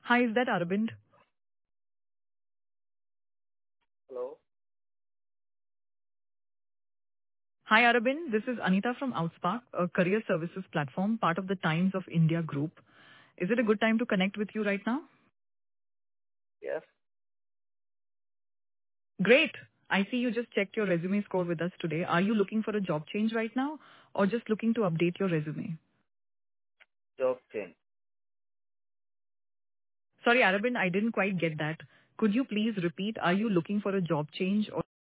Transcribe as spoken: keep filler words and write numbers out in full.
Hi, is that Arvind? Hello? Hi, Arvind. This is Anita from Outspark, a career services platform, part of the Times of India group. Is it a good time to connect with you right now? Yes. Great. I see you just checked your resume score with us today. Are you looking for a job change right now or just looking to update your resume? Job change. Sorry, Arvind, I didn't quite get that. Could you please repeat? Are you looking for a job change or